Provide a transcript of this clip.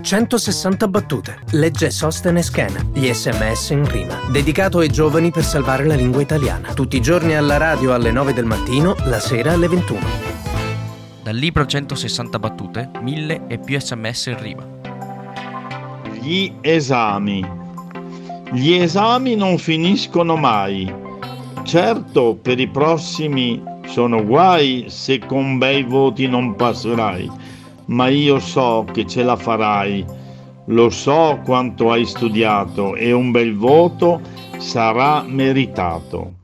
160 battute. Legge Sostenes Schena. Gli SMS in rima. Dedicato ai giovani per salvare la lingua italiana. Tutti i giorni alla radio alle 9 del mattino, la sera alle 21. Dal libro 160 battute, 1000 e più SMS in rima. Gli esami. Gli esami non finiscono mai. Certo, per i prossimi sono guai se con bei voti non passerai, ma io so che ce la farai. Lo so quanto hai studiato e un bel voto sarà meritato.